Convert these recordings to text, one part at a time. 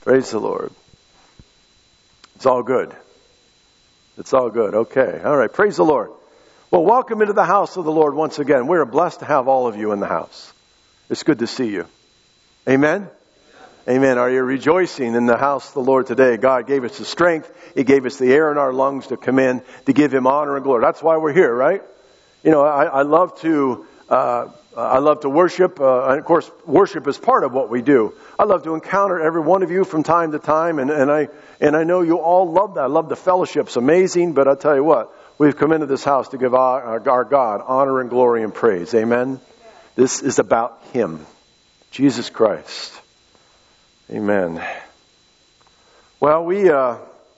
Praise the Lord. It's all good. It's all good. Okay. All right. Praise the Lord. Well, welcome into the house of the Lord once again. We're blessed to have all of you in the house. It's good to see you. Amen? Amen. Are you rejoicing in the house of the Lord today? God gave us the strength. He gave us the air in our lungs to come in, to give Him honor and glory. That's why we're here, right? You know, I love to worship. And of course, worship is part of what we do. I love to encounter every one of you from time to time, and I know you all love that. I love the fellowship. It's amazing, but I'll tell you what, we've come into this house to give our God honor and glory and praise. Amen? This is about Him, Jesus Christ. Amen. Well, we are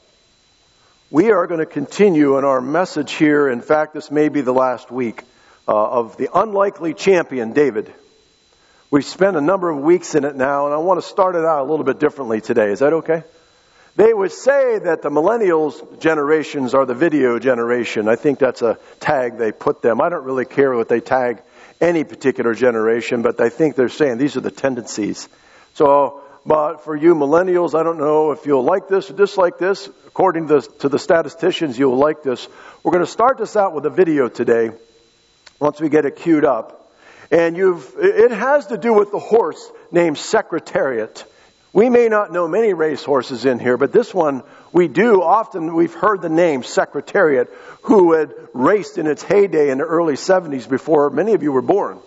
going to continue in our message here. In fact, this may be the last week of the unlikely champion, David. We've spent a number of weeks in it now, and I want to start it out a little bit differently today. Is that okay? They would say that the millennials generations are the video generation. I think that's a tag they put them. I don't really care what they tag any particular generation, but I think they're saying these are the tendencies. So, but for you millennials, I don't know if you'll like this or dislike this. According to the statisticians, you'll like this. We're going to start this out with a video today, once we get it queued up. And it has to do with the horse named Secretariat. We may not know many race horses in here, but this one we do. Often we've heard the name Secretariat, who had raced in its heyday in the early 70s before many of you were born.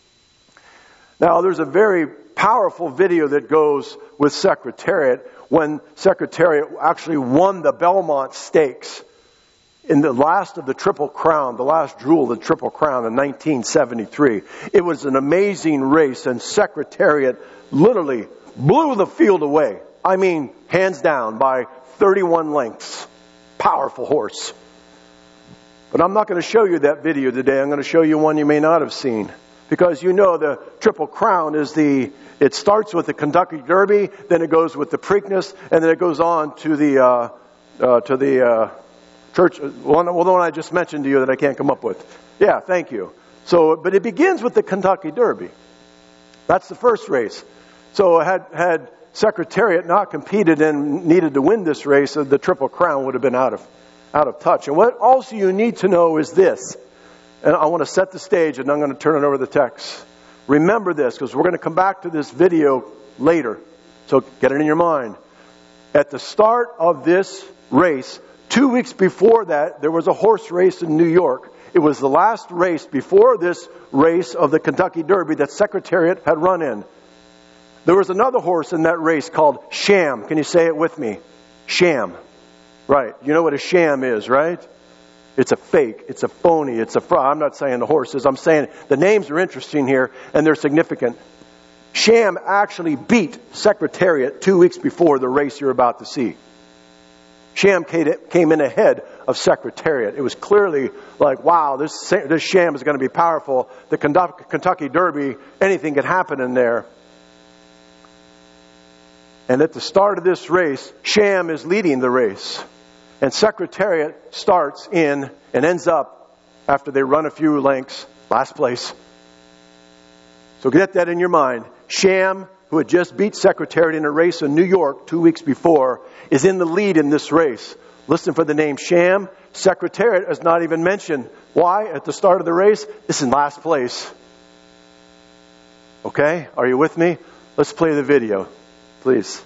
Now, there's a very powerful video that goes with Secretariat when Secretariat actually won the Belmont Stakes in the last of the Triple Crown, the last jewel of the Triple Crown in 1973. It was an amazing race, and Secretariat literally blew the field away. I mean, hands down, by 31 lengths. Powerful horse. But I'm not going to show you that video today. I'm going to show you one you may not have seen. Because you know the Triple Crown it starts with the Kentucky Derby, then it goes with the Preakness, and then it goes on to the church, the one I just mentioned to you that I can't come up with. Yeah, thank you. But it begins with the Kentucky Derby. That's the first race. So had Secretariat not competed and needed to win this race, the Triple Crown would have been out of touch. And what also you need to know is this, and I want to set the stage, and I'm going to turn it over to the text. Remember this, because we're going to come back to this video later. So get it in your mind. At the start of this race, 2 weeks before that, there was a horse race in New York. It was the last race before this race of the Kentucky Derby that Secretariat had run in. There was another horse in that race called Sham. Can you say it with me? Sham. Right. You know what a sham is, right? It's a fake. It's a phony. It's a fraud. I'm not saying the horses. I'm saying the names are interesting here and they're significant. Sham actually beat Secretariat 2 weeks before the race you're about to see. Sham came in ahead of Secretariat. It was clearly like, wow, this Sham is going to be powerful. The Kentucky Derby, anything could happen in there. And at the start of this race, Sham is leading the race. And Secretariat starts in and ends up, after they run a few lengths, last place. So get that in your mind. Sham, who had just beat Secretariat in a race in New York 2 weeks before, is in the lead in this race. Listen for the name Sham. Secretariat is not even mentioned. Why? At the start of the race, it's in last place. Okay? Are you with me? Let's play the video, please.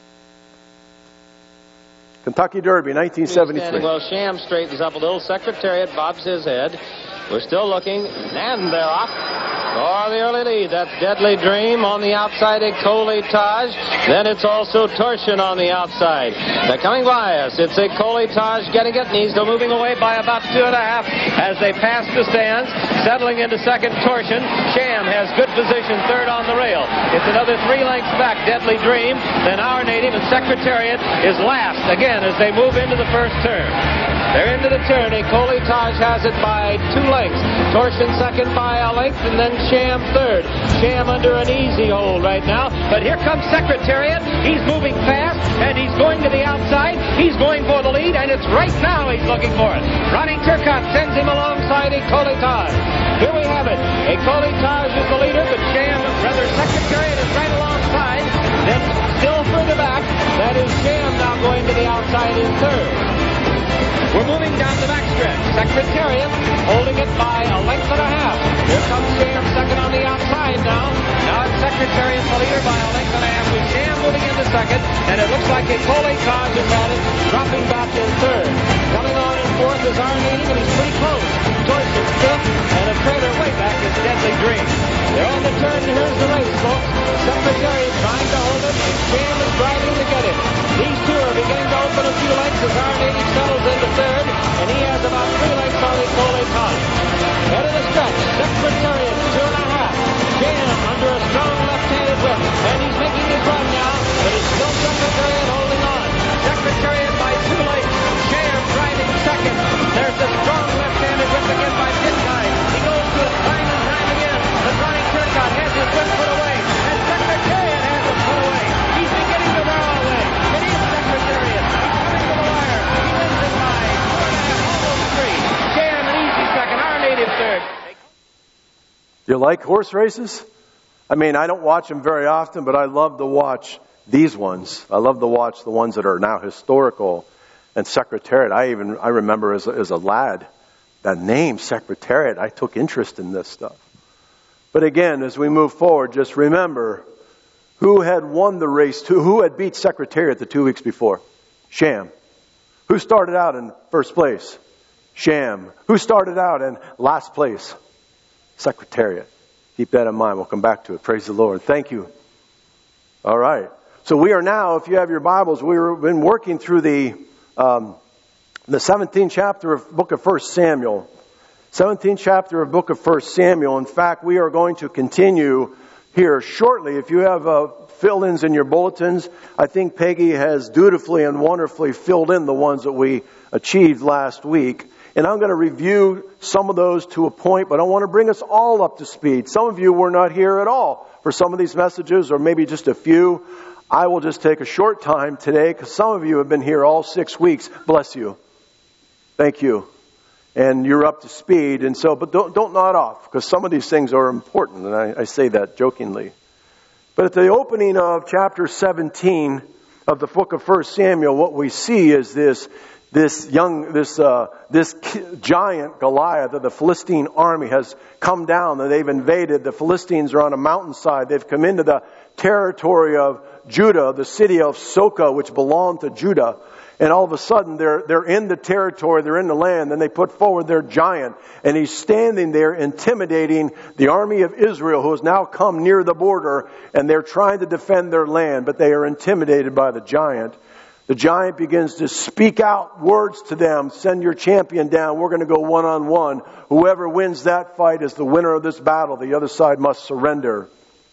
Kentucky Derby, 1973. Well, Sham straightens up a little. Secretariat bobs his head. We're still looking, and they're off for the early lead. That's Deadly Dream on the outside, Ecolitage. Then it's also Torsion on the outside. They're coming by us. It's Ecolitage getting it, and he's still moving away by about 2.5 as they pass the stands. Settling into second, Torsion. Sham has good position, third on the rail. It's another 3 lengths back, Deadly Dream. Then Our Native, and Secretariat is last again as they move into the first turn. They're into the turn. Ecolitage has it by 2 lengths. Torsion second by a length, and then Sham third. Sham under an easy hold right now. But here comes Secretariat. He's moving fast, and he's going to the outside. He's going for the lead, and it's right now he's looking for it. Ronnie Turcotte sends him alongside Ecolitage. Here we have it. Ecolitage is the leader, but Secretariat is right alongside. Then still further back, is Sham now going to the outside in third. We're moving down the backstretch. Secretariat holding it by a length and a half. Here comes Sham second on the outside now. Now it's Secretariat the leader by a length and a half with Sham moving into second. And it looks like Ecole Taj has had it, dropping back in third. Coming on in fourth is Arnady, but he's pretty close. Joyce is fifth, and a trailer way back is Deadly Dream. They're on the turn. Here's the race, folks. Secretariat trying to hold it. Sham is driving to get it. These two are beginning to open a few lengths as Arnady settles into third, and he has about 3 lengths on Ecole Taj. Head of the stretch, Secretariat 2.5. Sham under a strong left-handed whip, and he's making his run now, but it's still Secretariat holding on. Secretariat by 2 lengths. Sham driving second. There's a strong left-handed whip again by Pitkai. He goes to it time and time again. The Johnny Turcotte has his whip put away, and Secretariat has it put away. He's beginning to wear all away. It is Secretariat. He's coming to the wire. He wins it by 2.5, almost 3. Sham an easy second. Our native third. You like horse races? I mean, I don't watch them very often, but I love to watch these ones. I love to watch the ones that are now historical. And Secretariat, I remember as a lad, that name, Secretariat, I took interest in this stuff. But again, as we move forward, just remember who had won the race, who had beat Secretariat the 2 weeks before? Sham. Who started out in first place? Sham. Who started out in last place? Secretariat. Keep that in mind. We'll come back to it. Praise the Lord. Thank you. All right. So we are now, if you have your Bibles, we've been working through the 17th chapter of book of 1 Samuel. 17th chapter of book of 1 Samuel. In fact, we are going to continue here shortly. If you have fill-ins in your bulletins, I think Peggy has dutifully and wonderfully filled in the ones that we achieved last week. And I'm going to review some of those to a point, but I want to bring us all up to speed. Some of you were not here at all for some of these messages, or maybe just a few. I will just take a short time today because some of you have been here all 6 weeks. Bless you. Thank you. And you're up to speed. And so, but don't nod off because some of these things are important. And I say that jokingly. But at the opening of chapter 17 of the book of 1 Samuel, what we see is this giant Goliath of the Philistine army has come down and they've invaded. The Philistines are on a mountainside. They've come into the territory of Judah, the city of Soka, which belonged to Judah. And all of a sudden they're in the territory, they're in the land, and they put forward their giant. And he's standing there intimidating the army of Israel who has now come near the border, and they're trying to defend their land, but they are intimidated by the giant. The giant begins to speak out words to them. Send your champion down. We're going to go one-on-one. Whoever wins that fight is the winner of this battle. The other side must surrender.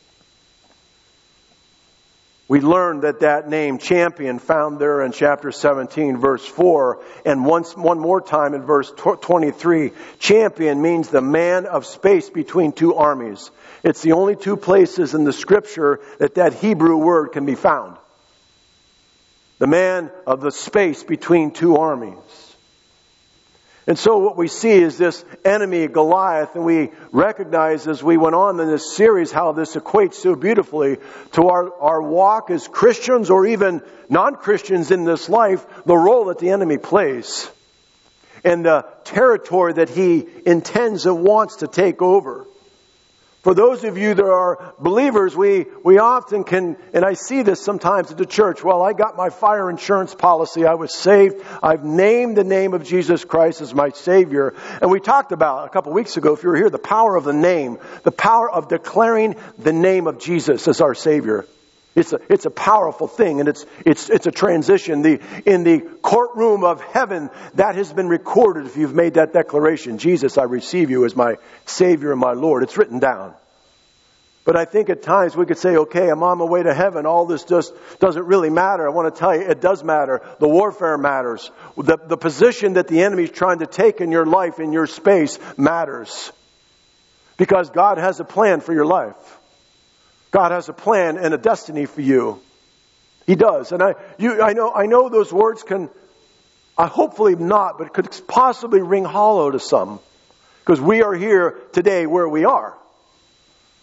We learned that name, champion, found there in chapter 17, verse 4. And one more time in verse 23. Champion means the man of space between two armies. It's the only two places in the scripture that Hebrew word can be found. The man of the space between two armies. And so what we see is this enemy, Goliath, and we recognize as we went on in this series how this equates so beautifully to our walk as Christians or even non-Christians in this life, the role that the enemy plays and the territory that he intends and wants to take over. For those of you that are believers, we often can, and I see this sometimes at the church, well, I got my fire insurance policy, I was saved, I've named the name of Jesus Christ as my Savior. And we talked about, a couple weeks ago, if you were here, the power of the name, the power of declaring the name of Jesus as our Savior. It's a powerful thing, and it's a transition. In the courtroom of heaven, that has been recorded if you've made that declaration. Jesus, I receive you as my Savior and my Lord. It's written down. But I think at times we could say, okay, I'm on my way to heaven. All this just doesn't really matter. I want to tell you, it does matter. The warfare matters. The position that the enemy is trying to take in your life, in your space, matters. Because God has a plan for your life. God has a plan and a destiny for you. He does. And I know those words can, hopefully not, but could possibly ring hollow to some. Because we are here today where we are.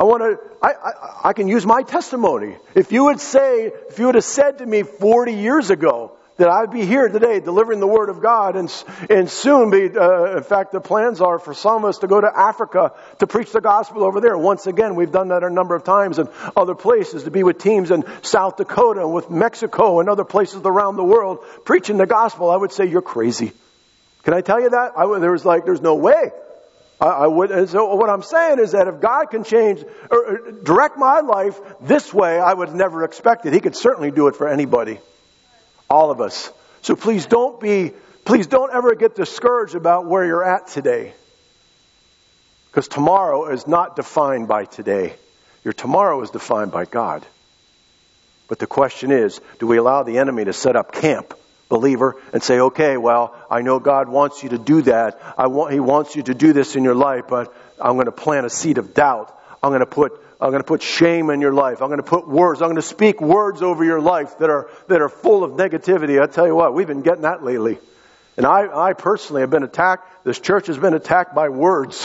I can use my testimony. If you would have said to me 40 years ago that I'd be here today delivering the Word of God and soon be, in fact, the plans are for some of us to go to Africa to preach the gospel over there. Once again, we've done that a number of times in other places, to be with teams in South Dakota and with Mexico and other places around the world preaching the gospel. I would say, you're crazy. Can I tell you that? There's no way. I would. And so what I'm saying is that if God can change or direct my life this way, I would never expect it. He could certainly do it for anybody. All of us. So please don't ever get discouraged about where you're at today. Because tomorrow is not defined by today. Your tomorrow is defined by God. But the question is, do we allow the enemy to set up camp, believer, and say, okay, well, I know God wants you to do that. He wants you to do this in your life, but I'm going to plant a seed of doubt. I'm going to put shame in your life. I'm going to put words. I'm going to speak words over your life that are full of negativity. I tell you what, we've been getting that lately. And I personally have been attacked. This church has been attacked by words.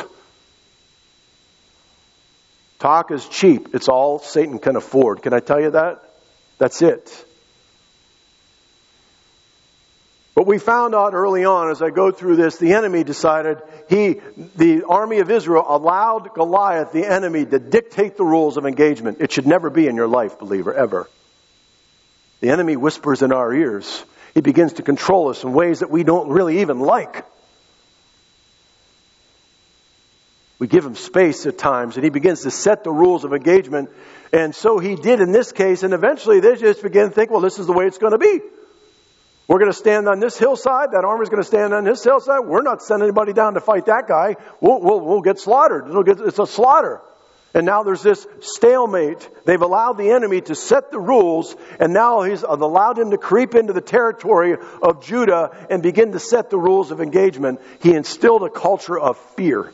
Talk is cheap. It's all Satan can afford. Can I tell you that? That's it. But we found out early on, as I go through this, the enemy decided, the army of Israel allowed Goliath, the enemy, to dictate the rules of engagement. It should never be in your life, believer, ever. The enemy whispers in our ears. He begins to control us in ways that we don't really even like. We give him space at times, and he begins to set the rules of engagement. And so he did in this case, and eventually they just begin to think, well, this is the way it's going to be. We're going to stand on this hillside. That army's going to stand on this hillside. We're not sending anybody down to fight that guy. We'll get slaughtered. It's a slaughter. And now there's this stalemate. They've allowed the enemy to set the rules, and now he's allowed him to creep into the territory of Judah and begin to set the rules of engagement. He instilled a culture of fear.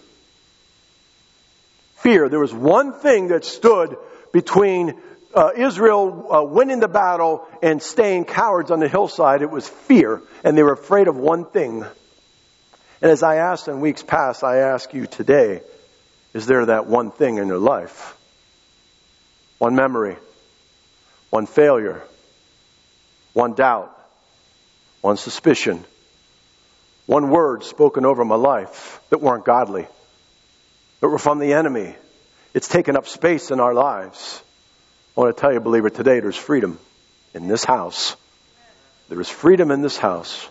Fear. There was one thing that stood between Israel winning the battle and staying cowards on the hillside. It was fear. And they were afraid of one thing. And as I asked in weeks past, I ask you today, is there that one thing in your life? One memory, one failure, one doubt, one suspicion, one word spoken over my life that weren't godly, that were from the enemy. It's taken up space in our lives. I want to tell you, believer, today there's freedom in this house. There is freedom in this house.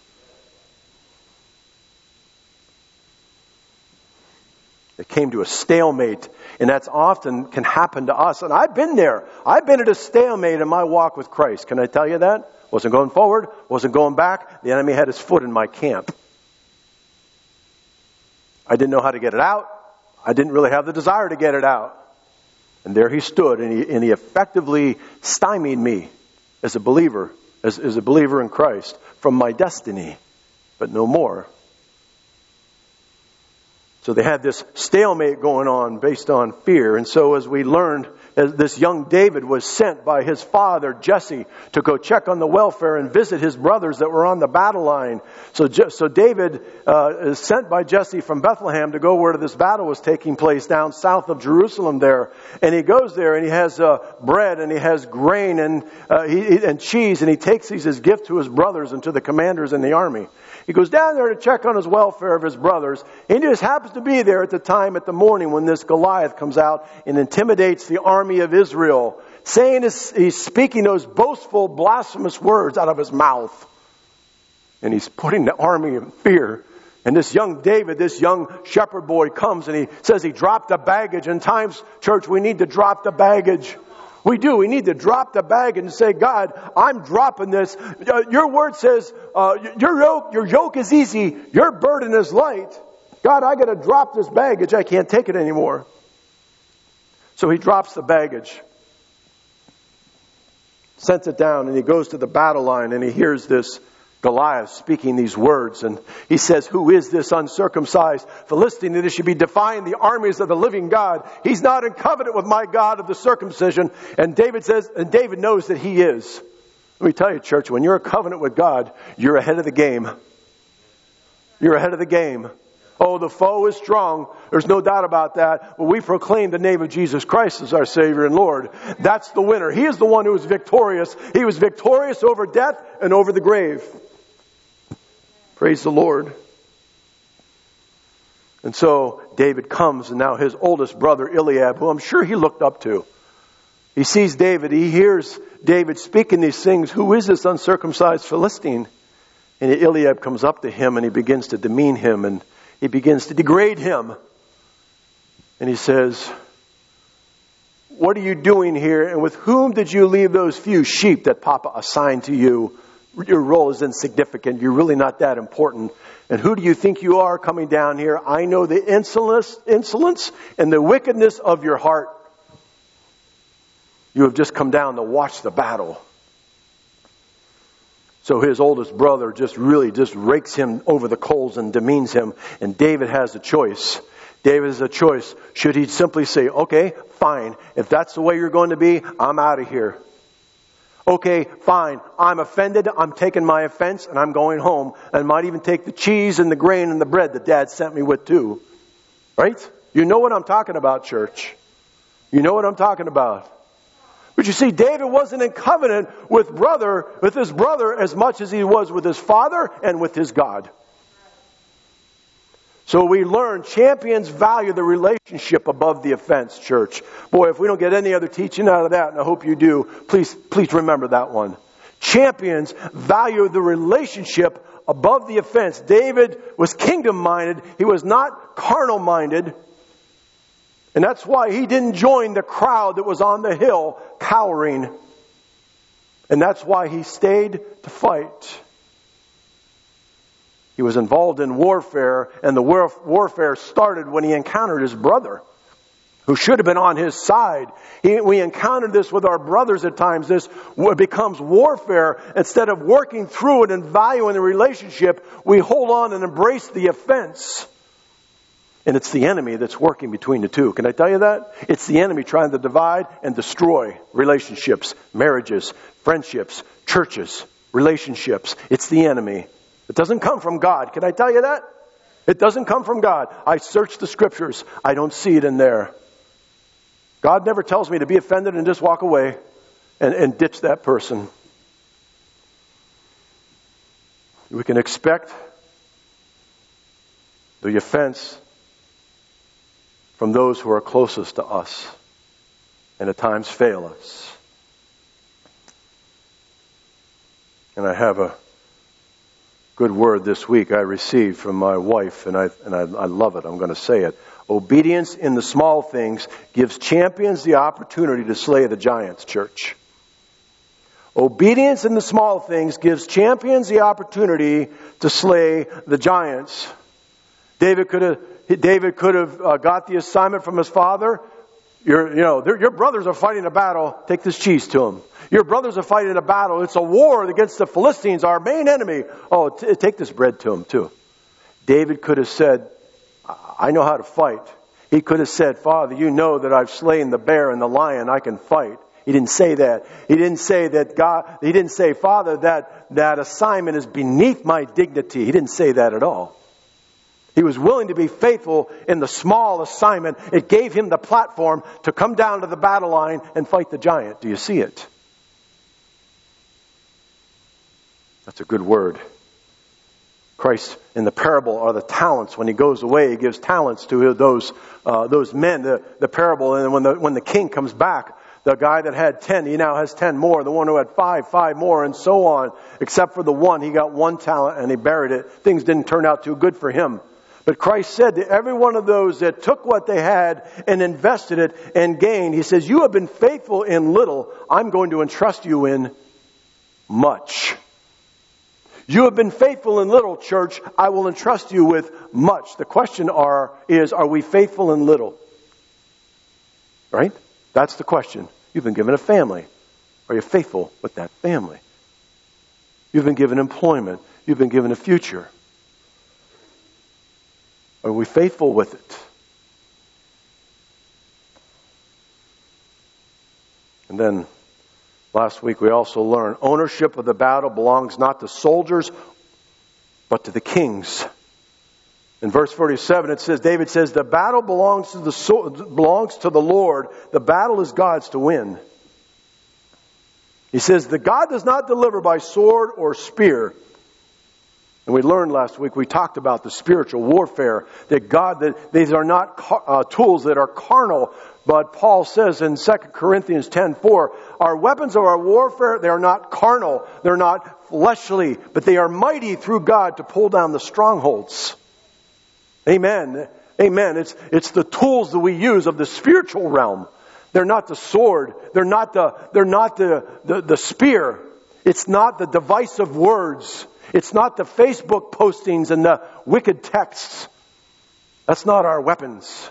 It came to a stalemate, and that's often can happen to us. And I've been there. I've been at a stalemate in my walk with Christ. Can I tell you that? Wasn't going forward, wasn't going back. The enemy had his foot in my camp. I didn't know how to get it out. I didn't really have the desire to get it out. And there he stood, and he effectively stymied me as a believer, as a believer in Christ, from my destiny, but no more. So they had this stalemate going on based on fear. And so as we learned, as this young David was sent by his father, Jesse, to go check on the welfare and visit his brothers that were on the battle line. So David is sent by Jesse from Bethlehem to go where this battle was taking place down south of Jerusalem there. And he goes there and he has bread and he has grain and cheese, and he takes these as gift to his brothers and to the commanders in the army. He goes down there to check on his welfare of his brothers. He just happens to be there at the time at the morning when this Goliath comes out and intimidates the army of Israel, saying he's speaking those boastful, blasphemous words out of his mouth. And he's putting the army in fear. And this young David, this young shepherd boy comes and he says he dropped the baggage. In times, church, we need to drop the baggage. We do. We need to drop the baggage and say, God, I'm dropping this. Your word says, your yoke is easy. Your burden is light. God, I got to drop this baggage. I can't take it anymore. So he drops the baggage, sets it down, and he goes to the battle line and he hears this Goliath speaking these words, and he says, who is this uncircumcised Philistine that he should be defying the armies of the living God? He's not in covenant with my God of the circumcision. And David says, and David knows that he is. Let me tell you, church, when you're in covenant with God, you're ahead of the game. You're ahead of the game. Oh, the foe is strong. There's no doubt about that. But we proclaim the name of Jesus Christ as our Savior and Lord. That's the winner. He is the one who is victorious. He was victorious over death and over the grave. Praise the Lord. And so David comes, and now his oldest brother Eliab, who I'm sure he looked up to. He sees David. He hears David speaking these things. Who is this uncircumcised Philistine? And Eliab comes up to him and he begins to demean him and he begins to degrade him. And he says, what are you doing here? And with whom did you leave those few sheep that Papa assigned to you? Your role is insignificant. You're really not that important. And who do you think you are coming down here? I know the insolence and the wickedness of your heart. You have just come down to watch the battle. So his oldest brother just rakes him over the coals and demeans him. And David has a choice. David has a choice. Should he simply say, okay, fine. If that's the way you're going to be, I'm out of here. Okay, fine. I'm offended. I'm taking my offense and I'm going home. And might even take the cheese and the grain and the bread that Dad sent me with too. Right? You know what I'm talking about, church. You know what I'm talking about. But you see, David wasn't in covenant with his brother as much as he was with his father and with his God. So we learn champions value the relationship above the offense, church. Boy, if we don't get any other teaching out of that, and I hope you do, please remember that one. Champions value the relationship above the offense. David was kingdom-minded. He was not carnal-minded. And that's why he didn't join the crowd that was on the hill cowering. And that's why he stayed to fight. He was involved in warfare, and the warfare started when he encountered his brother, who should have been on his side. We encountered this with our brothers at times. This becomes warfare. Instead of working through it and valuing the relationship, we hold on and embrace the offense. And it's the enemy that's working between the two. Can I tell you that? It's the enemy trying to divide and destroy relationships, marriages, friendships, churches, relationships. It's the enemy. It doesn't come from God. Can I tell you that? It doesn't come from God. I search the scriptures. I don't see it in there. God never tells me to be offended and just walk away and ditch that person. We can expect the offense from those who are closest to us and at times fail us. And I have a good word this week I received from my wife, and I love it. I'm going to say it. Obedience in the small things gives champions the opportunity to slay the giants, church. Obedience in the small things gives champions the opportunity to slay the giants. David could have got the assignment from his father. Your brothers are fighting a battle. Take this cheese to them. Your brothers are fighting a battle. It's a war against the Philistines, our main enemy. Oh, take this bread to them too. David could have said, I know how to fight. He could have said, Father, you know that I've slain the bear and the lion. I can fight. He didn't say that. He didn't say that God, he didn't say, Father, that assignment is beneath my dignity. He didn't say that at all. He was willing to be faithful in the small assignment. It gave him the platform to come down to the battle line and fight the giant. Do you see it? That's a good word. Christ in the parable are the talents. When he goes away, he gives talents to those men. The parable, and when the king comes back, the guy that had 10, he now has 10 more. The one who had 5 more, and so on. Except for the one, he got 1 talent and he buried it. Things didn't turn out too good for him. But Christ said to every one of those that took what they had and invested it and gained, he says, you have been faithful in little. I'm going to entrust you in much. You have been faithful in little, church. I will entrust you with much. The question is, are we faithful in little? Right? That's the question. You've been given a family. Are you faithful with that family? You've been given employment. You've been given a future. Are we faithful with it? And then last week we also learned ownership of the battle belongs not to soldiers, but to the kings. In verse 47, David says, the battle belongs to the Lord. The battle is God's to win. He says, the God does not deliver by sword or spear. And we learned last week, we talked about the spiritual warfare, that these are not tools that are carnal. But Paul says in 2 Corinthians 10:4, our weapons of our warfare, they are not carnal, they're not fleshly, but they are mighty through God to pull down the strongholds. Amen. Amen. It's the tools that we use of the spiritual realm. They're not the sword. They're not the spear. It's not the divisive words. It's not the Facebook postings and the wicked texts. That's not our weapons.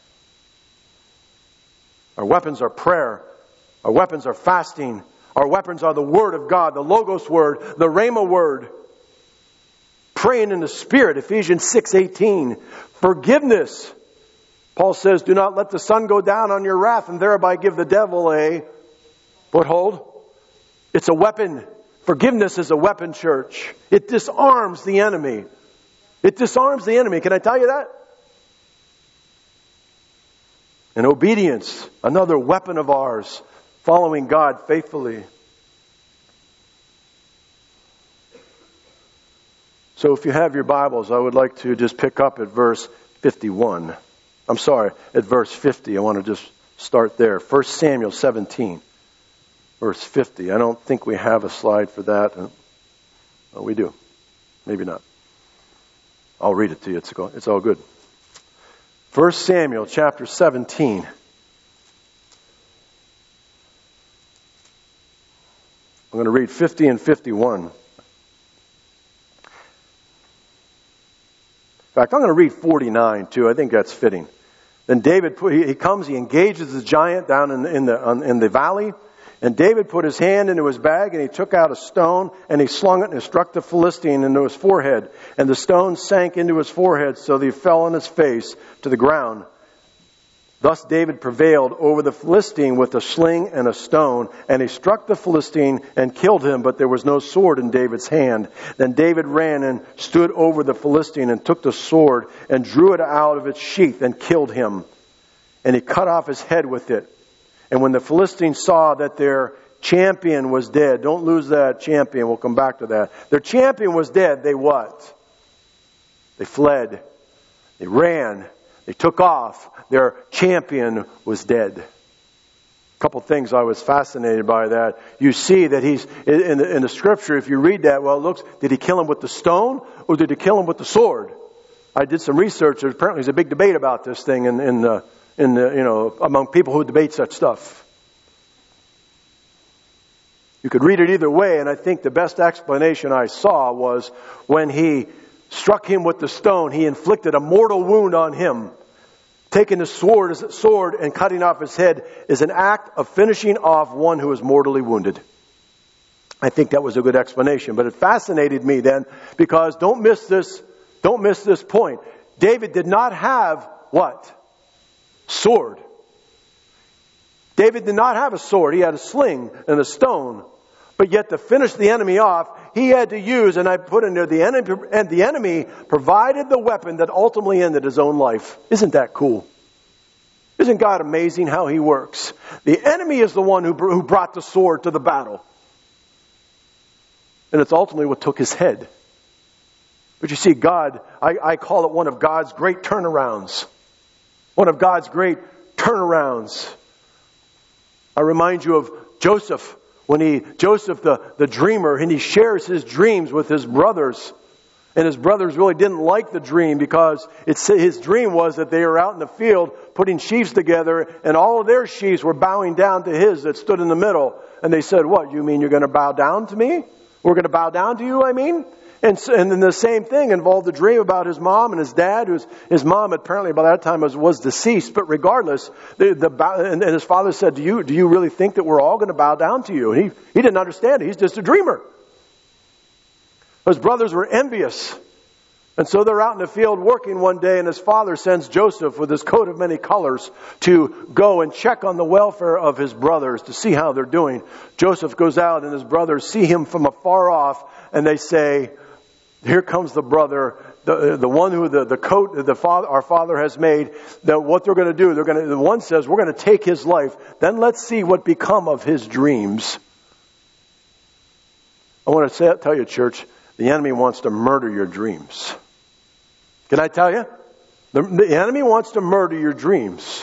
Our weapons are prayer. Our weapons are fasting. Our weapons are the Word of God, the Logos Word, the Rhema Word. Praying in the Spirit, Ephesians 6:18. Forgiveness. Paul says, do not let the sun go down on your wrath and thereby give the devil a foothold. It's a weapon. Forgiveness is a weapon, church. It disarms the enemy. It disarms the enemy. Can I tell you that? And obedience, another weapon of ours, following God faithfully. So if you have your Bibles, I would like to just pick up at verse 51. At verse 50. I want to just start there. 1 Samuel 17, verse 50. I don't think we have a slide for that. Oh, we do. Maybe not. I'll read it to you. It's all good. 1 Samuel chapter 17. I'm going to read 50 and 51. In fact, I'm going to read 49 too. I think that's fitting. Then David, he comes, he engages the giant down in the valley. And David put his hand into his bag and he took out a stone and he slung it and struck the Philistine into his forehead. And the stone sank into his forehead so that he fell on his face to the ground. Thus David prevailed over the Philistine with a sling and a stone, and he struck the Philistine and killed him, but there was no sword in David's hand. Then David ran and stood over the Philistine and took the sword and drew it out of its sheath and killed him. And he cut off his head with it. And when the Philistines saw that their champion was dead, don't lose that champion, we'll come back to that. Their champion was dead, they what? They fled. They ran. They took off. Their champion was dead. A couple things I was fascinated by that. You see that he's, in the scripture, if you read that, well, it looks, did he kill him with the stone or did he kill him with the sword? I did some research. Apparently there's a big debate about this thing among people who debate such stuff. You could read it either way, and I think the best explanation I saw was when he struck him with the stone, he inflicted a mortal wound on him. Taking the sword and cutting off his head is an act of finishing off one who is mortally wounded. I think that was a good explanation, but it fascinated me then because don't miss this point. David did not have what? Sword. David did not have a sword. He had a sling and a stone. But yet to finish the enemy off, he had to use, and I put in there, the enemy provided the weapon that ultimately ended his own life. Isn't that cool? Isn't God amazing how He works? The enemy is the one who brought the sword to the battle. And it's ultimately what took his head. But you see, God, I call it one of God's great turnarounds. One of God's great turnarounds. I remind you of Joseph. Joseph the dreamer, and he shares his dreams with his brothers. And his brothers really didn't like the dream because his dream was that they were out in the field putting sheaves together and all of their sheaves were bowing down to his that stood in the middle. And they said, what, you mean you're going to bow down to me? We're going to bow down to you, I mean? And then the same thing involved a dream about his mom and his dad. His mom apparently by that time was deceased. But regardless, and his father said, do you really think that we're all going to bow down to you? And he didn't understand it. He's just a dreamer. His brothers were envious. And so they're out in the field working one day, and his father sends Joseph with his coat of many colors to go and check on the welfare of his brothers to see how they're doing. Joseph goes out and his brothers see him from afar off, and they say, here comes the brother the one who the coat our Father has made, that what they're going to do, the one says, we're going to take his life. Then let's see what become of his dreams. I want to tell you, church, the enemy wants to murder your dreams. Can I tell you? The enemy wants to murder your dreams.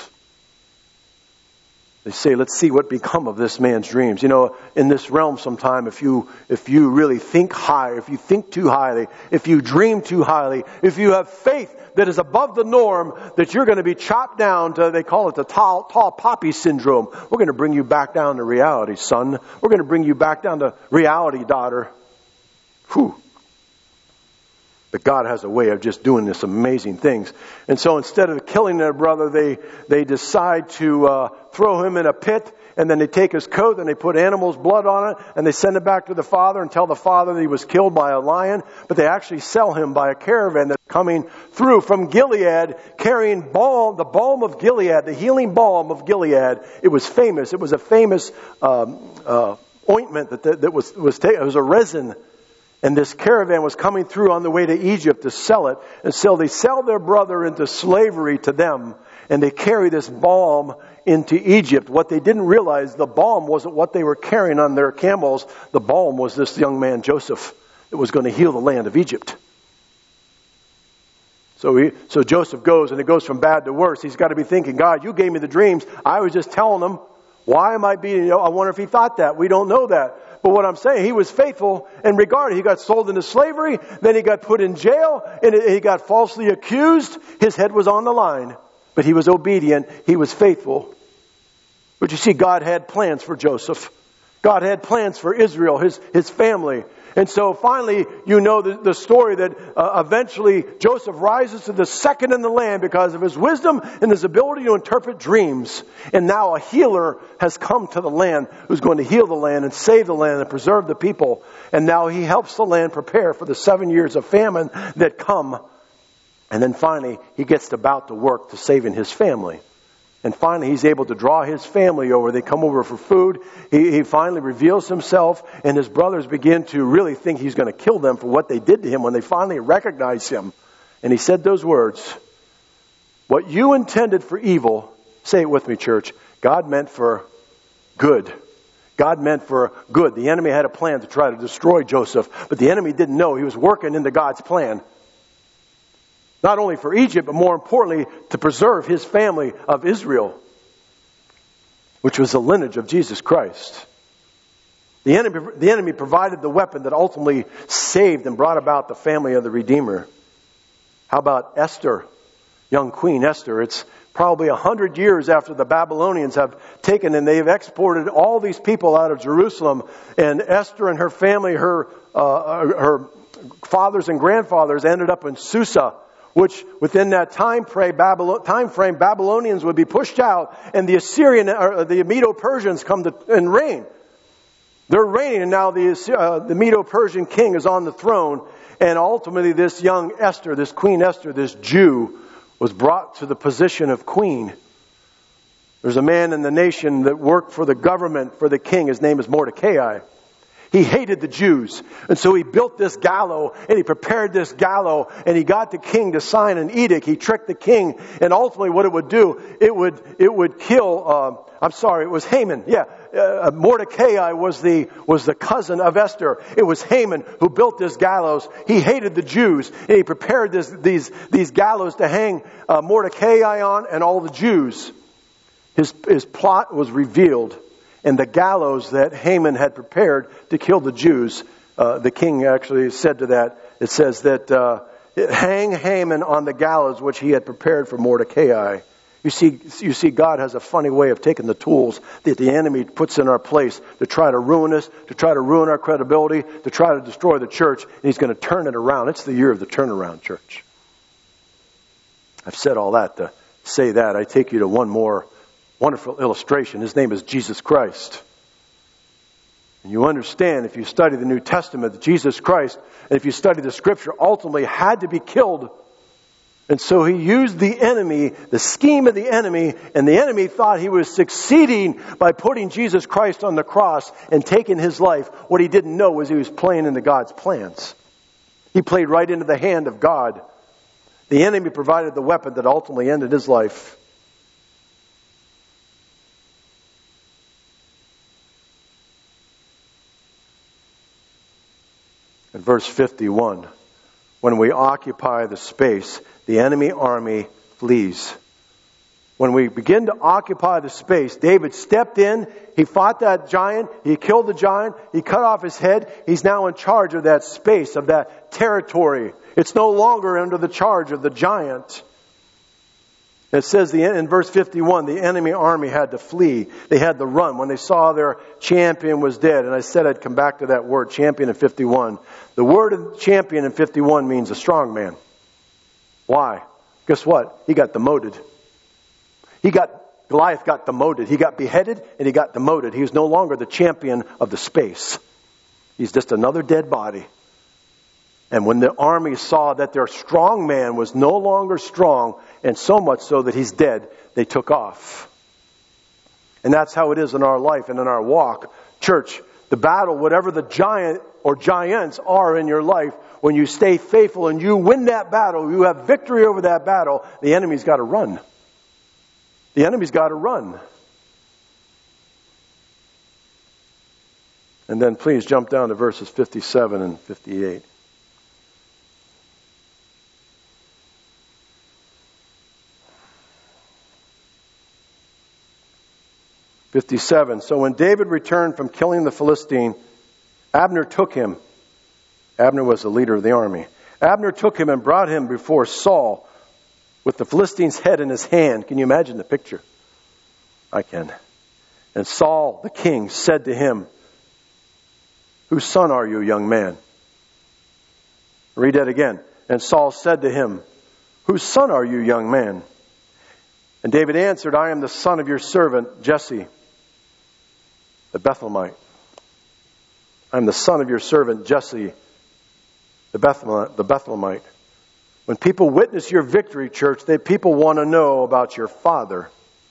They say, let's see what become of this man's dreams. You know, in this realm sometime, if you really think high, if you think too highly, if you dream too highly, if you have faith that is above the norm, that you're going to be chopped down to, they call it the tall poppy syndrome. We're going to bring you back down to reality, son. We're going to bring you back down to reality, daughter. Whew. But God has a way of just doing this amazing things. And so instead of killing their brother, they decide to throw him in a pit, and then they take his coat and they put animal's blood on it, and they send it back to the father and tell the father that he was killed by a lion. But they actually sell him by a caravan that's coming through from Gilead, carrying the balm of Gilead, the healing balm of Gilead. It was famous. It was a famous ointment that was taken. It was a resin. And this caravan was coming through on the way to Egypt to sell it. And so they sell their brother into slavery to them. And they carry this balm into Egypt. What they didn't realize, the balm wasn't what they were carrying on their camels. The balm was this young man, Joseph, that was going to heal the land of Egypt. So Joseph goes, and it goes from bad to worse. He's got to be thinking, God, you gave me the dreams. I was just telling them. Why am I being, I wonder if he thought that. We don't know that. But what I'm saying, he was faithful and regarded. He got sold into slavery, then he got put in jail, and he got falsely accused. His head was on the line. But he was obedient. He was faithful. But you see, God had plans for Joseph. God had plans for Israel, his family. And so finally, you know the story that eventually Joseph rises to the second in the land because of his wisdom and his ability to interpret dreams. And now a healer has come to the land who's going to heal the land and save the land and preserve the people. And now he helps the land prepare for the 7 years of famine that come. And then finally, he gets about to work to saving his family. And finally, he's able to draw his family over. They come over for food. He finally reveals himself, and his brothers begin to really think he's going to kill them for what they did to him when they finally recognize him. And he said those words, what you intended for evil, say it with me, church, God meant for good. God meant for good. The enemy had a plan to try to destroy Joseph, but the enemy didn't know he was working into God's plan. Not only for Egypt, but more importantly, to preserve his family of Israel, which was the lineage of Jesus Christ. The enemy provided the weapon that ultimately saved and brought about the family of the Redeemer. How about Esther, young Queen Esther? It's probably 100 years after the Babylonians have taken and they've exported all these people out of Jerusalem. And Esther and her family, her fathers and grandfathers ended up in Susa, which within that time frame, Babylonians would be pushed out, and the Assyrian or the Medo-Persians come to and reign. They're reigning, and now the Medo-Persian king is on the throne, and ultimately this young Esther, this Queen Esther, this Jew, was brought to the position of queen. There's a man in the nation that worked for the government, for the king. His name is Mordecai. He hated the Jews. And so he built this gallows and he prepared this gallows and he got the king to sign an edict. He tricked the king, and ultimately what it would do, it would kill, it was Haman. Mordecai was the cousin of Esther. It was Haman who built this gallows. He hated the Jews, and he prepared these gallows to hang Mordecai on and all the Jews. His plot was revealed. And the gallows that Haman had prepared to kill the Jews, the king actually said to that, it says that hang Haman on the gallows which he had prepared for Mordecai. You see, God has a funny way of taking the tools that the enemy puts in our place to try to ruin us, to try to ruin our credibility, to try to destroy the church, and he's going to turn it around. It's the year of the turnaround, church. I've said all that to say that. I take you to one more wonderful illustration. His name is Jesus Christ. And you understand, if you study the New Testament, that Jesus Christ, and if you study the Scripture, ultimately had to be killed. And so he used the enemy, the scheme of the enemy, and the enemy thought he was succeeding by putting Jesus Christ on the cross and taking his life. What he didn't know was he was playing into God's plans. He played right into the hand of God. The enemy provided the weapon that ultimately ended his life. In verse 51, when we occupy the space, the enemy army flees. When we begin to occupy the space, David stepped in, he fought that giant, he killed the giant, he cut off his head. He's now in charge of that space, of that territory. It's no longer under the charge of the giant. It says in verse 51, the enemy army had to flee. They had to run when they saw their champion was dead. And I said I'd come back to that word, champion, in 51. The word champion in 51 means a strong man. Why? Guess what? He got demoted. Goliath got demoted. He got beheaded and he got demoted. He was no longer the champion of the space. He's just another dead body. And when the army saw that their strong man was no longer strong, and so much so that he's dead, they took off. And that's how it is in our life and in our walk. Church, the battle, whatever the giant or giants are in your life, when you stay faithful and you win that battle, you have victory over that battle, the enemy's got to run. The enemy's got to run. And then please jump down to verses 57 and 58. So when David returned from killing the Philistine, Abner took him. Abner was the leader of the army. Abner took him and brought him before Saul with the Philistine's head in his hand. Can you imagine the picture? I can. And Saul, the king, said to him, "Whose son are you, young man?" Read that again. And Saul said to him, "Whose son are you, young man?" And David answered, "I am the son of your servant Jesse, the Bethlehemite. I'm the son of your servant Jesse, the Bethlehemite." When people witness your victory, church, people want to know about your father.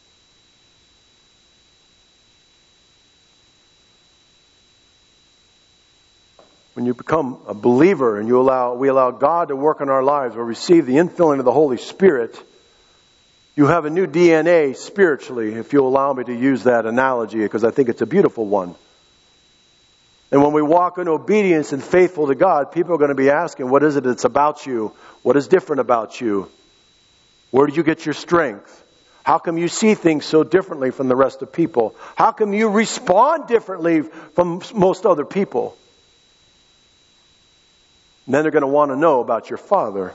When you become a believer and we allow God to work in our lives, or receive the infilling of the Holy Spirit, you have a new DNA spiritually, if you'll allow me to use that analogy, because I think it's a beautiful one. And when we walk in obedience and faithful to God, people are going to be asking, what is it that's about you? What is different about you? Where do you get your strength? How come you see things so differently from the rest of people? How come you respond differently from most other people? And then they're going to want to know about your father.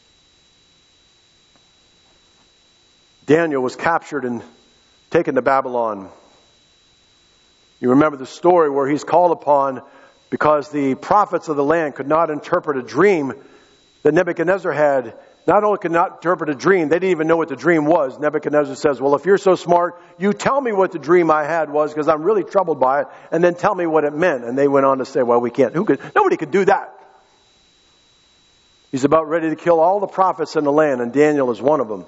Daniel was captured and taken to Babylon. You remember the story where he's called upon because the prophets of the land could not interpret a dream that Nebuchadnezzar had. Not only could not interpret a dream, they didn't even know what the dream was. Nebuchadnezzar says, "Well, if you're so smart, you tell me what the dream I had was, because I'm really troubled by it, and then tell me what it meant." And they went on to say, "Well, we can't. Nobody could do that." He's about ready to kill all the prophets in the land, and Daniel is one of them.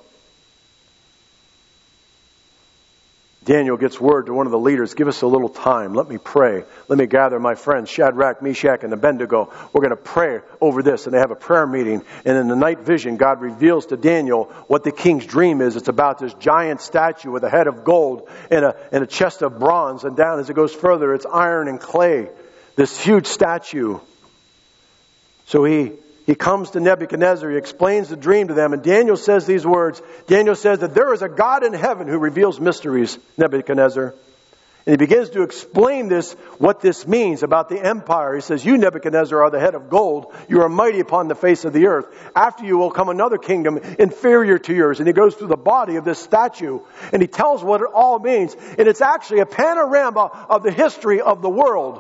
Daniel gets word to one of the leaders, "Give us a little time. Let me pray. Let me gather my friends, Shadrach, Meshach, and Abednego. We're going to pray over this." And they have a prayer meeting. And in the night vision, God reveals to Daniel what the king's dream is. It's about this giant statue with a head of gold and a chest of bronze. And down as it goes further, it's iron and clay. This huge statue. So he comes to Nebuchadnezzar, he explains the dream to them, and Daniel says these words. Daniel says that there is a God in heaven who reveals mysteries, Nebuchadnezzar. And he begins to explain what this means about the empire. He says, "You, Nebuchadnezzar, are the head of gold. You are mighty upon the face of the earth. After you will come another kingdom inferior to yours." And he goes through the body of this statue, and he tells what it all means. And it's actually a panorama of the history of the world.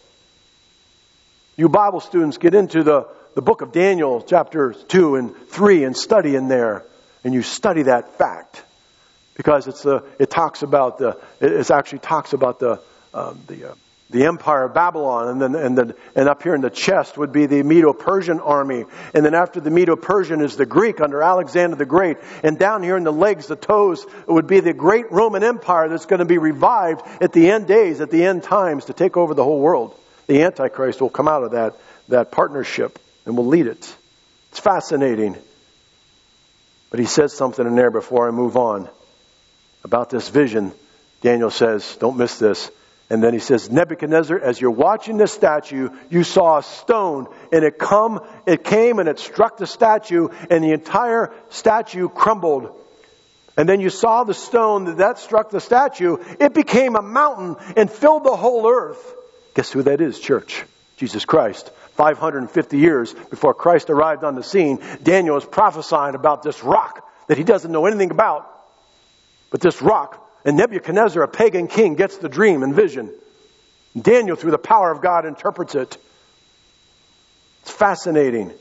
You Bible students get into the book of Daniel, chapters 2 and 3, and study in there. And you study that fact. Because it actually talks about the empire of Babylon. And up here in the chest would be the Medo-Persian army. And then after the Medo-Persian is the Greek under Alexander the Great. And down here in the legs, the toes, would be the great Roman Empire that's going to be revived at the end days, at the end times, to take over the whole world. The Antichrist will come out of that partnership. and will lead it. It's fascinating. But he says something in there before I move on about this vision. Daniel says, don't miss this. And then he says, Nebuchadnezzar, as you're watching this statue, you saw a stone, and it came and it struck the statue, and the entire statue crumbled. And then you saw the stone that struck the statue. It became a mountain and filled the whole earth. Guess who that is, church? Jesus Christ. 550 years before Christ arrived on the scene, Daniel is prophesying about this rock that he doesn't know anything about. But this rock, and Nebuchadnezzar, a pagan king, gets the dream and vision. Daniel, through the power of God, interprets it. It's fascinating.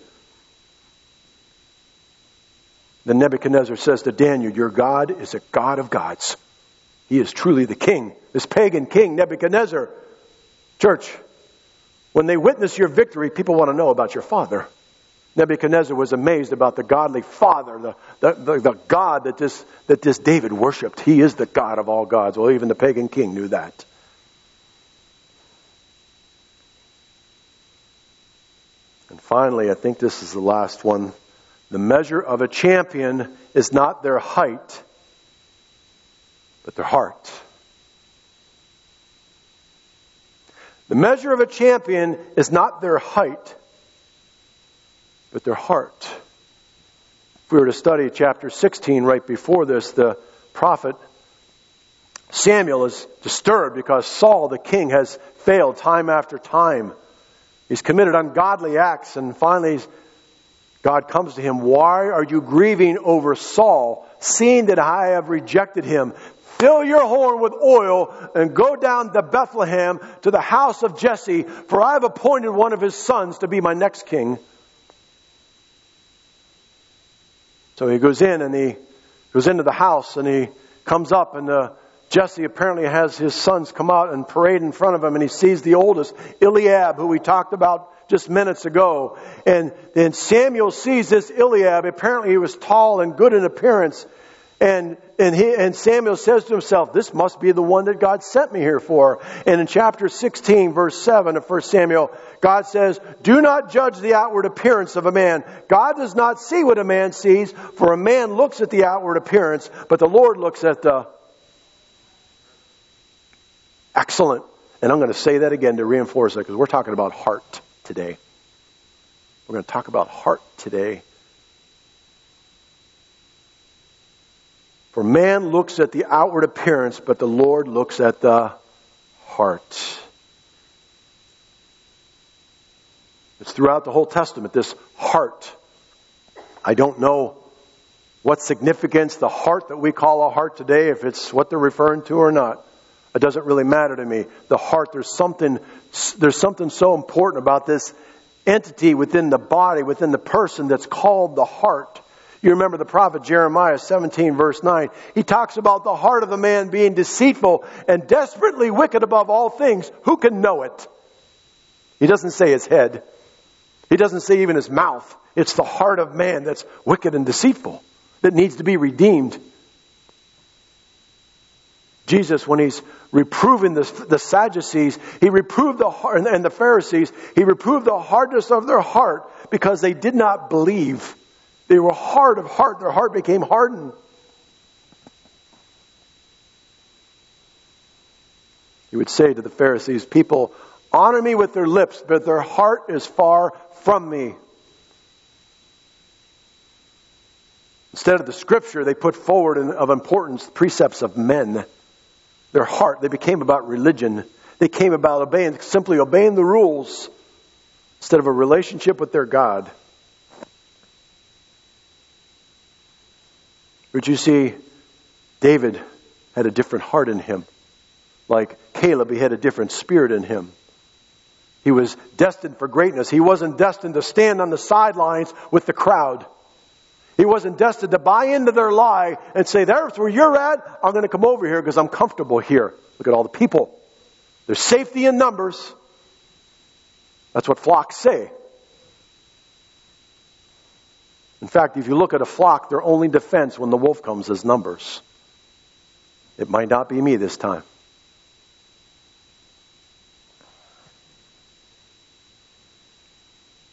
Then Nebuchadnezzar says to Daniel, your God is a God of gods. He is truly the king. This pagan king, Nebuchadnezzar. Church, when they witness your victory, people want to know about your father. Nebuchadnezzar was amazed about the godly father, the God that this David worshipped. He is the God of all gods. Well, even the pagan king knew that. And finally, I think this is the last one. The measure of a champion is not their height, but their heart. The measure of a champion is not their height, but their heart. If we were to study chapter 16 right before this, the prophet Samuel is disturbed because Saul, the king, has failed time after time. He's committed ungodly acts, and finally God comes to him. Why are you grieving over Saul, seeing that I have rejected him? Fill your horn with oil and go down to Bethlehem to the house of Jesse, for I have appointed one of his sons to be my next king. So he goes in and he goes into the house and he comes up, and Jesse apparently has his sons come out and parade in front of him, and he sees the oldest, Eliab, who we talked about just minutes ago. And then Samuel sees this Eliab. Apparently he was tall and good in appearance. And Samuel says to himself, this must be the one that God sent me here for. And in chapter 16, verse 7 of 1 Samuel, God says, do not judge the outward appearance of a man. God does not see what a man sees, for a man looks at the outward appearance, but the Lord looks at the excellent. And I'm going to say that again to reinforce it, because we're talking about heart today. We're going to talk about heart today. For man looks at the outward appearance, but the Lord looks at the heart. It's throughout the whole Testament, this heart. I don't know what significance the heart that we call a heart today, if it's what they're referring to or not. It doesn't really matter to me. The heart, there's something so important about this entity within the body, within the person, that's called the heart. You remember the prophet Jeremiah 17 verse 9. He talks about the heart of a man being deceitful and desperately wicked above all things. Who can know it? He doesn't say his head. He doesn't say even his mouth. It's the heart of man that's wicked and deceitful, that needs to be redeemed. Jesus, when he's reproving the Sadducees, he reproved the heart, and the Pharisees, he reproved the hardness of their heart because they did not believe. They were hard of heart. Their heart became hardened. He would say to the Pharisees, people honor me with their lips, but their heart is far from me. Instead of the scripture, they put forward of importance precepts of men. Their heart, they became about religion. They came about simply obeying the rules instead of a relationship with their God. But you see, David had a different heart in him. Like Caleb, he had a different spirit in him. He was destined for greatness. He wasn't destined to stand on the sidelines with the crowd. He wasn't destined to buy into their lie and say, there's where you're at. I'm going to come over here because I'm comfortable here. Look at all the people. There's safety in numbers. That's what flocks say. In fact, if you look at a flock, their only defense when the wolf comes is numbers. It might not be me this time.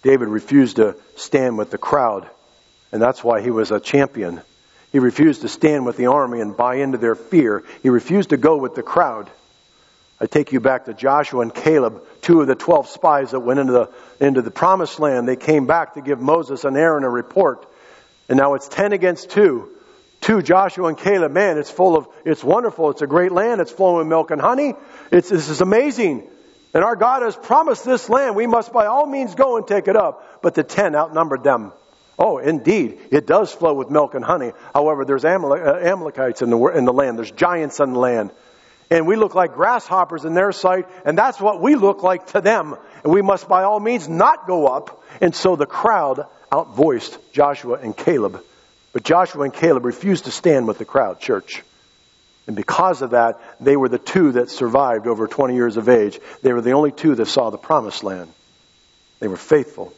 David refused to stand with the crowd, and that's why he was a champion. He refused to stand with the army and buy into their fear. He refused to go with the crowd. I take you back to Joshua and Caleb, 2 of the 12 spies that went into the promised land. They came back to give Moses and Aaron a report. And now it's 10 against 2. 2 Joshua and Caleb. Man, it's wonderful. It's a great land. It's flowing with milk and honey. This is amazing. And our God has promised this land. We must by all means go and take it up. But the 10 outnumbered them. Oh, indeed, it does flow with milk and honey. However, there's Amalekites in the land. There's giants in the land. And we look like grasshoppers in their sight, and that's what we look like to them. And we must by all means not go up. And so the crowd outvoiced Joshua and Caleb. But Joshua and Caleb refused to stand with the crowd, church. And because of that, they were the 2 that survived over 20 years of age. They were the only 2 that saw the promised land. They were faithful.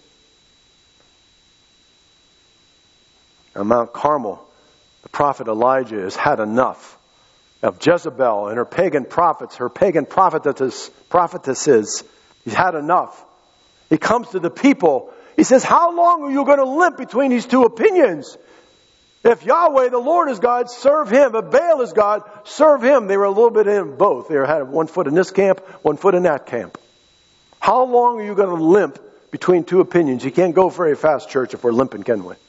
On Mount Carmel, the prophet Elijah has had enough of Jezebel and her pagan prophets, her pagan prophetesses. He's had enough. He comes to the people. He says, how long are you going to limp between these 2 opinions? If Yahweh, the Lord, is God, serve Him. If Baal is God, serve Him. They were a little bit in both. They had 1 foot in this camp, 1 foot in that camp. How long are you going to limp between 2 opinions? You can't go very fast, church, if we're limping, can we?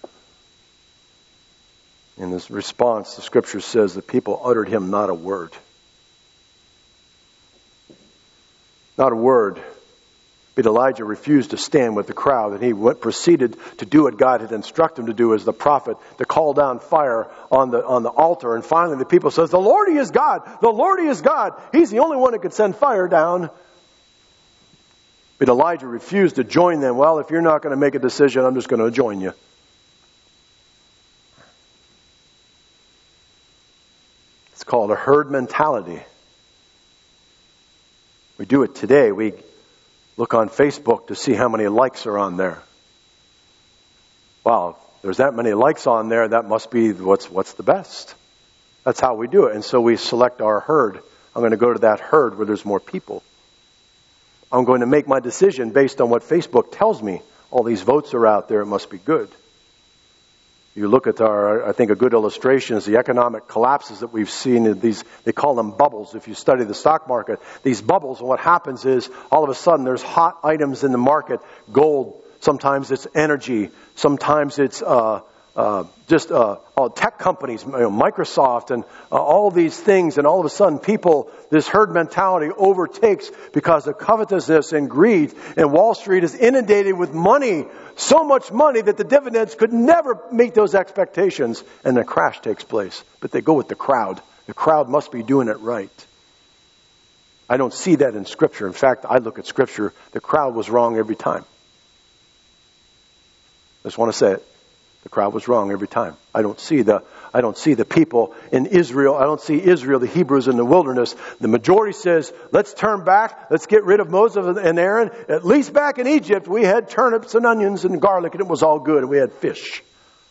In this response, the scripture says the people uttered him not a word. Not a word. But Elijah refused to stand with the crowd, and he proceeded to do what God had instructed him to do as the prophet, to call down fire on the altar. And finally the people says, the Lord, He is God. The Lord, He is God. He's the only one that could send fire down. But Elijah refused to join them. Well, if you're not going to make a decision, I'm just going to join you. It's called a herd mentality. We do it today. We look on Facebook to see how many likes are on there. Wow, if there's that many likes on there, that must be what's the best. That's how we do it. And so we select our herd. I'm going to go to that herd where there's more people. I'm going to make my decision based on what Facebook tells me. All these votes are out there, it must be good. You look at I think a good illustration is the economic collapses that we've seen in these, they call them bubbles. If you study the stock market, these bubbles, and what happens is all of a sudden there's hot items in the market, gold, sometimes it's energy, sometimes it's tech companies, Microsoft and all these things, and all of a sudden people, this herd mentality overtakes because of covetousness and greed, and Wall Street is inundated with money, so much money that the dividends could never meet those expectations, and a crash takes place. But they go with the crowd. The crowd must be doing it right. I don't see that in Scripture. In fact, I look at Scripture, the crowd was wrong every time. I just want to say it. The crowd was wrong every time. I don't see the people in Israel. I don't see Israel, the Hebrews in the wilderness. The majority says, let's turn back. Let's get rid of Moses and Aaron. At least back in Egypt, we had turnips and onions and garlic, and it was all good, and we had fish.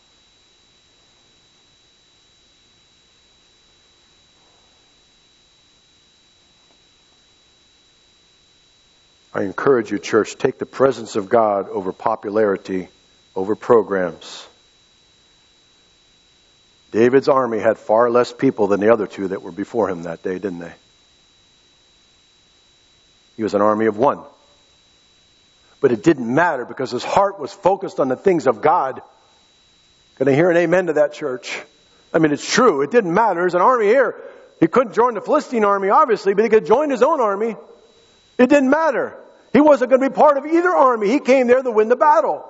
I encourage you, church, take the presence of God over popularity, over programs. David's army had far less people than the other 2 that were before him that day, didn't they? He was an army of 1. But it didn't matter because his heart was focused on the things of God. Can I hear an amen to that, church? I mean, it's true. It didn't matter. There's an army here. He couldn't join the Philistine army, obviously, but he could join his own army. It didn't matter. He wasn't going to be part of either army. He came there to win the battle.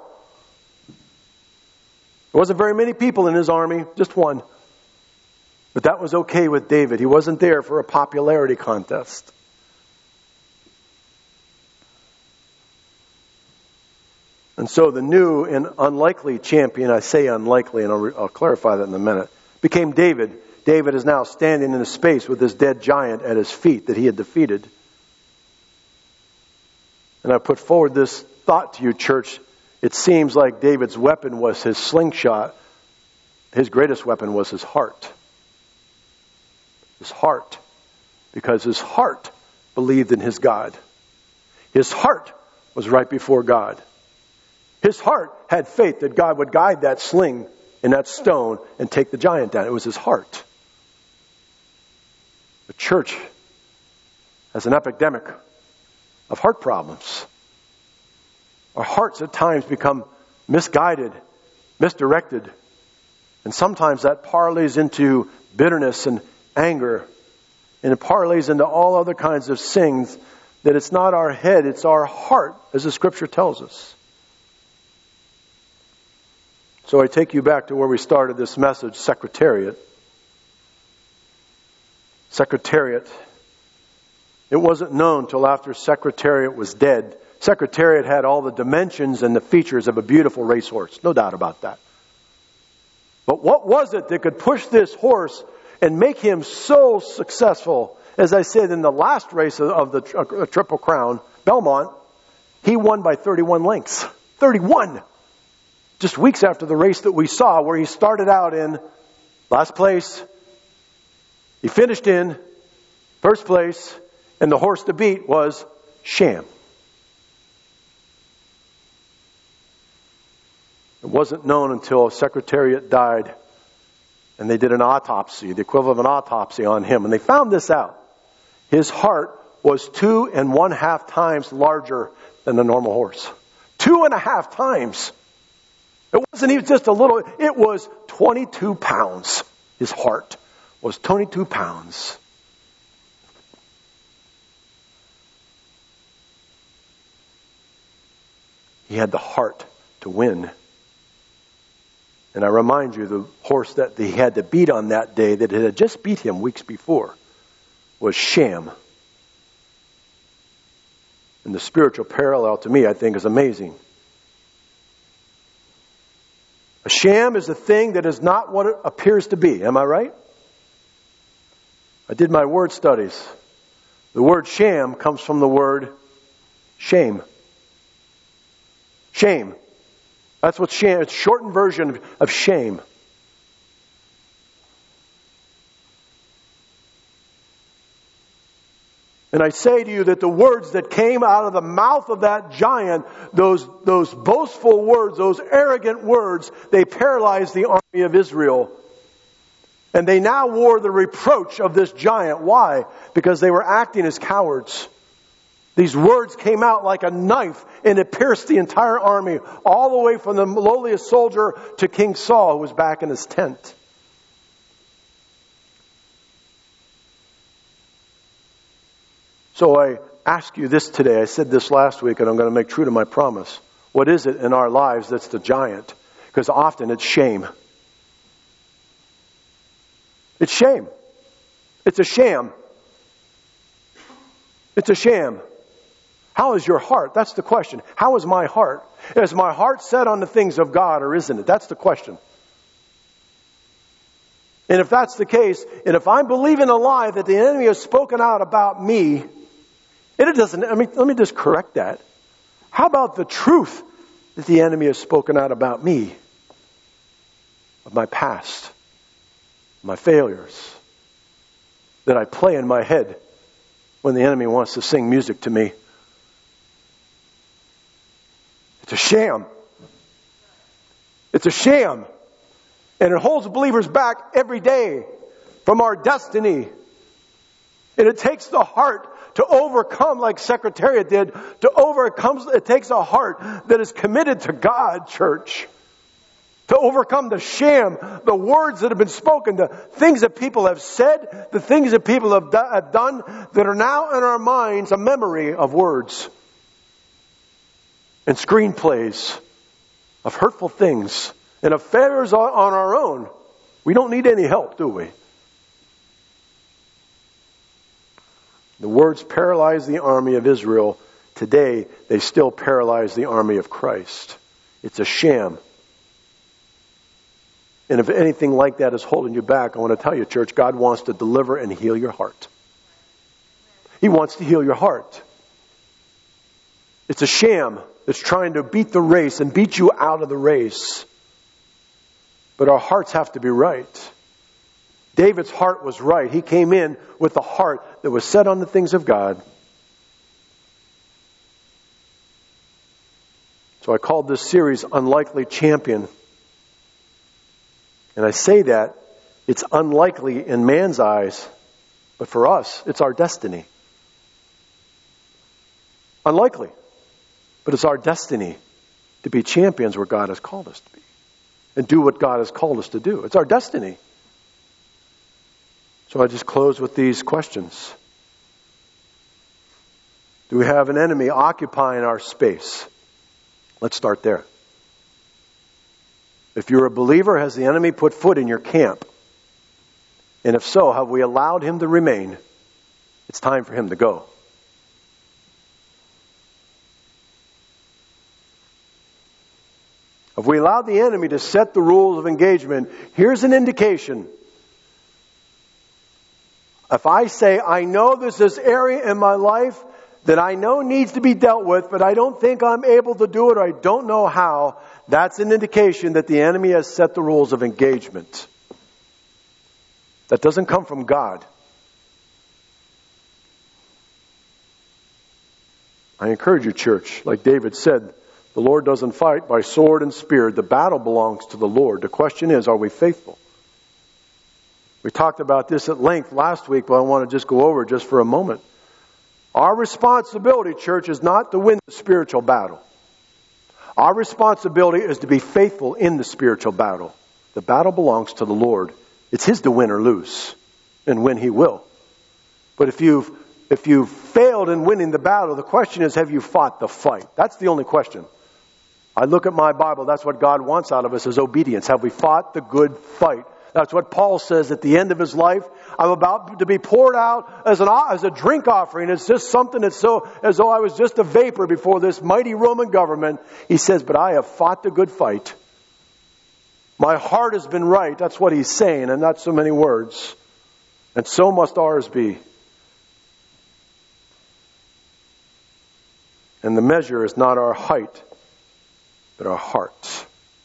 There wasn't very many people in his army, just 1. But that was okay with David. He wasn't there for a popularity contest. And so the new and unlikely champion, I say unlikely, and I'll clarify that in a minute, became David. David is now standing in a space with this dead giant at his feet that he had defeated. And I put forward this thought to you, church. It seems like David's weapon was his slingshot. His greatest weapon was his heart. His heart. Because his heart believed in his God. His heart was right before God. His heart had faith that God would guide that sling and that stone and take the giant down. It was his heart. The church has an epidemic of heart problems. Our hearts at times become misguided, misdirected, and sometimes that parlays into bitterness and anger, and it parlays into all other kinds of sins, that it's not our head, it's our heart, as the Scripture tells us. So I take you back to where we started this message, Secretariat. Secretariat. It wasn't known till after Secretariat was dead. Secretariat had all the dimensions and the features of a beautiful racehorse. No doubt about that. But what was it that could push this horse and make him so successful? As I said, in the last race of the Triple Crown, Belmont, he won by 31 lengths. 31! Just weeks after the race that we saw, where he started out in last place, he finished in first place, and the horse to beat was Sham. It wasn't known until Secretariat died, and they did an autopsy, the equivalent of an autopsy on him, and they found this out. His heart was 2.5 times larger than the normal horse. 2.5 times. It wasn't even just a little, it was 22 pounds. His heart was 22 pounds. He had the heart to win. And I remind you, the horse that he had to beat on that day, that had just beat him weeks before, was Sham. And the spiritual parallel to me, I think, is amazing. A sham is a thing that is not what it appears to be. Am I right? I did my word studies. The word sham comes from the word shame. Shame. That's what sham, it's a shortened version of shame. And I say to you that the words that came out of the mouth of that giant, those boastful words, those arrogant words, they paralyzed the army of Israel. And they now wore the reproach of this giant. Why? Because they were acting as cowards. These words came out like a knife, and it pierced the entire army, all the way from the lowliest soldier to King Saul, who was back in his tent. So I ask you this today. I said this last week, and I'm going to make true to my promise. What is it in our lives that's the giant? Because often it's shame. It's shame. It's a sham. It's a sham. How is your heart? That's the question. How is my heart? Is my heart set on the things of God, or isn't it? That's the question. And if that's the case, and if I'm believing a lie that the enemy has spoken out about me, and it doesn't, let me just correct that. How about the truth that the enemy has spoken out about me? Of my past, my failures, that I play in my head when the enemy wants to sing music to me. It's a sham. It's a sham. And it holds believers back every day from our destiny. And it takes the heart to overcome, like Secretariat did, to overcome. It takes a heart that is committed to God, church. To overcome the sham, the words that have been spoken, the things that people have said, the things that people have done that are now in our minds a memory of words and screenplays of hurtful things and of failures on our own. We don't need any help, do we? The words paralyzed the army of Israel. Today, they still paralyze the army of Christ. It's a sham. And if anything like that is holding you back, I want to tell you, church, God wants to deliver and heal your heart. He wants to heal your heart. It's a sham that's trying to beat the race and beat you out of the race. But our hearts have to be right. David's heart was right. He came in with a heart that was set on the things of God. So So I called this series Unlikely Champion. And I say that it's unlikely in man's eyes, but for us, it's our destiny. Unlikely, but it's our destiny to be champions where God has called us to be and do what God has called us to do. It's our destiny. So I just close with these questions. Do we have an enemy occupying our space? Let's start there. If you're a believer, has the enemy put foot in your camp? And if so, have we allowed him to remain? It's time for him to go. If we allowed the enemy to set the rules of engagement, here's an indication. If I say, I know there's this area in my life that I know needs to be dealt with, but I don't think I'm able to do it or I don't know how, that's an indication that the enemy has set the rules of engagement. That doesn't come from God. I encourage you, church, like David said, the Lord doesn't fight by sword and spear. The battle belongs to the Lord. The question is, are we faithful? We talked about this at length last week, but I want to just go over it just for a moment. Our responsibility, church, is not to win the spiritual battle. Our responsibility is to be faithful in the spiritual battle. The battle belongs to the Lord. It's His to win or lose, and win He will. But if you've failed in winning the battle, the question is, have you fought the fight? That's the only question. I look at my Bible, that's what God wants out of us, is obedience. Have we fought the good fight? That's what Paul says at the end of his life. I'm about to be poured out as a drink offering. It's just something that's so, as though I was just a vapor before this mighty Roman government. He says, but I have fought the good fight. My heart has been right. That's what he's saying, and not so many words. And so must ours be. And the measure is not our height, but our heart.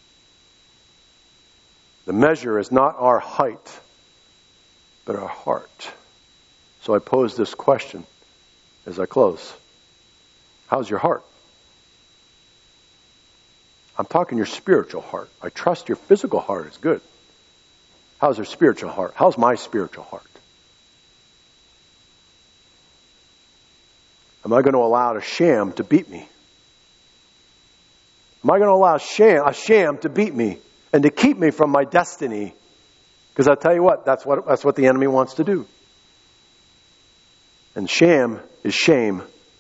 The measure is not our height, but our heart. So I pose this question as I close. How's your heart? I'm talking your spiritual heart. I trust your physical heart is good. How's your spiritual heart? How's my spiritual heart? Am I going to allow a sham to beat me? Am I going to allow a sham to beat me and to keep me from my destiny? Because I tell you what, that's what the enemy wants to do. And sham is shame.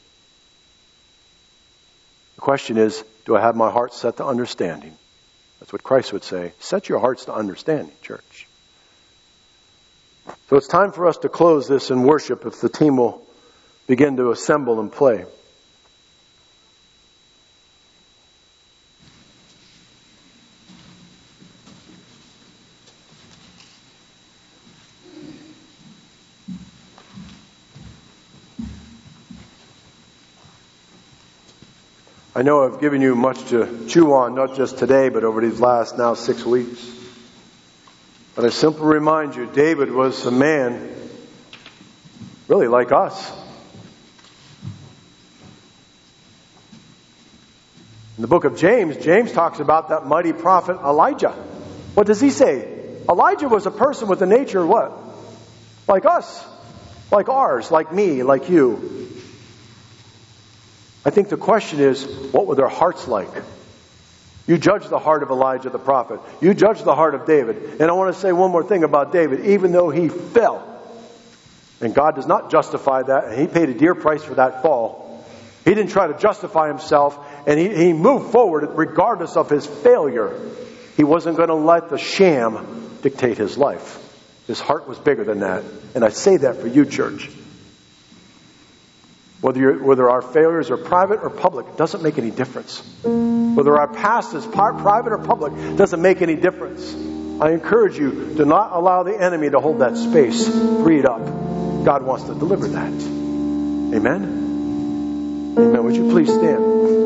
The question is, do I have my heart set to understanding? That's what Christ would say. Set your hearts to understanding, church. So it's time for us to close this in worship if the team will begin to assemble and play. I know I've given you much to chew on, not just today, but over these last now 6 weeks. But I simply remind you, David was a man really like us. In the book of James, James talks about that mighty prophet Elijah. What does he say? Elijah was a person with a nature what? Like us. Like ours. Like me. Like you. I think the question is, what were their hearts like? You judge the heart of Elijah the prophet. You judge the heart of David. And I want to say one more thing about David. Even though he fell, and God does not justify that, and he paid a dear price for that fall. He didn't try to justify himself, and he moved forward regardless of his failure. He wasn't going to let the sham dictate his life. His heart was bigger than that. And I say that for you, church. Whether our failures are private or public, it doesn't make any difference. Whether our past is private or public, it doesn't make any difference. I encourage you to not allow the enemy to hold that space. Free it up. God wants to deliver that. Amen? Amen. Would you please stand?